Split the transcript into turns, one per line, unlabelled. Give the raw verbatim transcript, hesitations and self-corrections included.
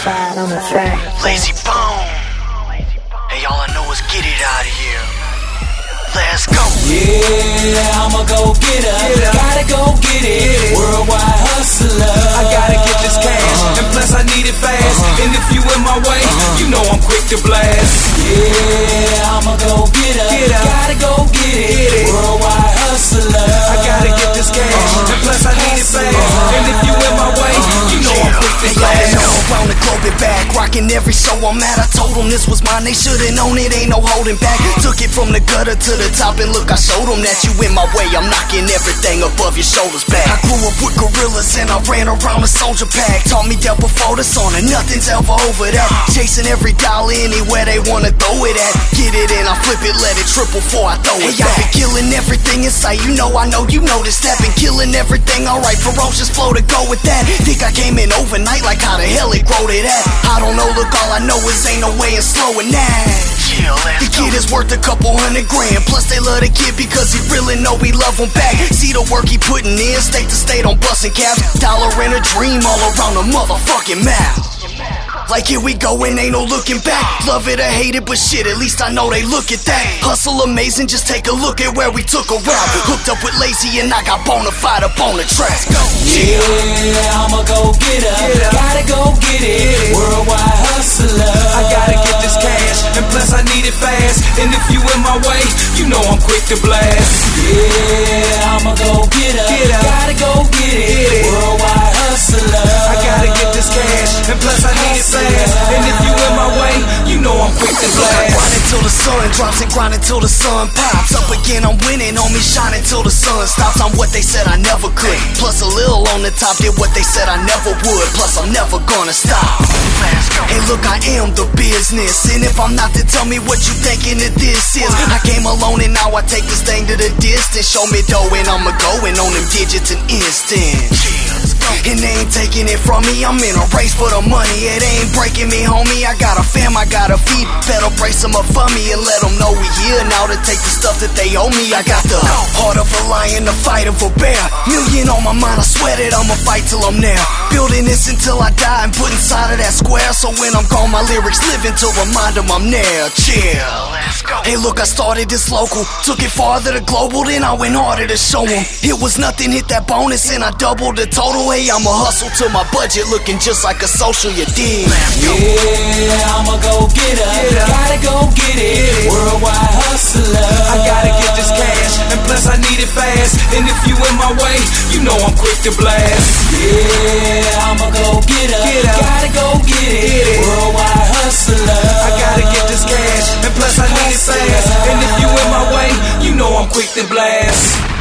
Bonafide on the track.
Lazy Bone. Hey, all I know is get it out of here. Let's go.
Yeah, I'ma go get her. Get gotta go get it. Get it. Worldwide hustler. I gotta get this cash, uh-huh. And plus I need it fast. Uh-huh. And if you in my way, uh-huh. You know I'm quick to blast. Yeah, I'ma go get her. Get gotta go get it. Get it. Worldwide hustler. I gotta get this cash, uh-huh. And plus I need it fast. Uh-huh. And if you in my way, uh-huh. You know I'm quick to blast.
Around the globe and back, rocking every show I'm at. I told them this was mine, they should've known it ain't no holding back. Took it from the gutter to the top, and look, I showed them that you in my way. I'm knocking everything above your shoulders back. I grew up with gorillas and I ran around a soldier pack. Taught me that before the sun and nothing's ever over that. Chasing every dollar anywhere they wanna throw it at. Get it in, I flip it, let it triple before I throw it back. I've been killing everything in sight, you know I know you noticed that. Been killing everything, alright, ferocious flow to go with that. Think I came in overnight, like how the hell it growed it at. I don't know, look, all I know is ain't no way in slowing that. The kid is worth a couple hundred grand. Plus they love the kid because he really know we love him back. See the work he putting in, state to state on busting caps. Dollar and a dream all around the motherfucking map. Like here we go and ain't no looking back. Love it or hate it, but shit, at least I know they look at that. Hustle amazing, just take a look at where we took a route. Hooked up with Lazy and I got Bonafide up on the track.
Yeah, I'ma go get her. Gotta go get it. Worldwide hustler. I gotta get this cash, and plus I need it fast. And if you in my way, you know I'm quick to blast. Yeah, I'ma go get her. Gotta go get it. Worldwide hustler. I gotta get this cash, and plus I need it fast. And if you in my way, you know I'm quick to blast.
Grinding till the sun drops and grinding till the sun pops. Up again, I'm winning, on me shining till the sun stops. I'm what they said I never could. Plus a little on the top, did what they said I never would. Plus I'm never gonna stop. Hey look, I am the business. And if I'm not, then tell me what you thinking that this is. I came alone and now I take this thing to the distance. Show me dough and I'ma go and on them digits an instant. And they ain't taking it from me, I'm in a race for the money. It ain't breaking me, homie, I got a fam, I got a feed. Better brace them up for me and let them know we here now to take the stuff that they owe me. I got the heart of a lion, the fight of a bear. Million on my mind, I swear that I'ma fight till I'm there. Building this until I die and put inside of that square. So when I'm gone, my lyrics living to remind them I'm there. Chill. Hey look, I started this local, took it farther to global, then I went harder to show them. It was nothing, hit that bonus and I doubled the total. Hey, I'ma hustle till my budget looking just like a social, you dig?
Yeah, I'ma go get her. Gotta go get it. Worldwide hustler. I gotta get this cash, and plus I need it fast. And if you in my way, you know I'm quick to blast. Yeah, I'ma go get her. Gotta go get it. Worldwide hustler. I gotta get this cash, and plus I need it fast. And if you in my way, you know I'm quick to blast.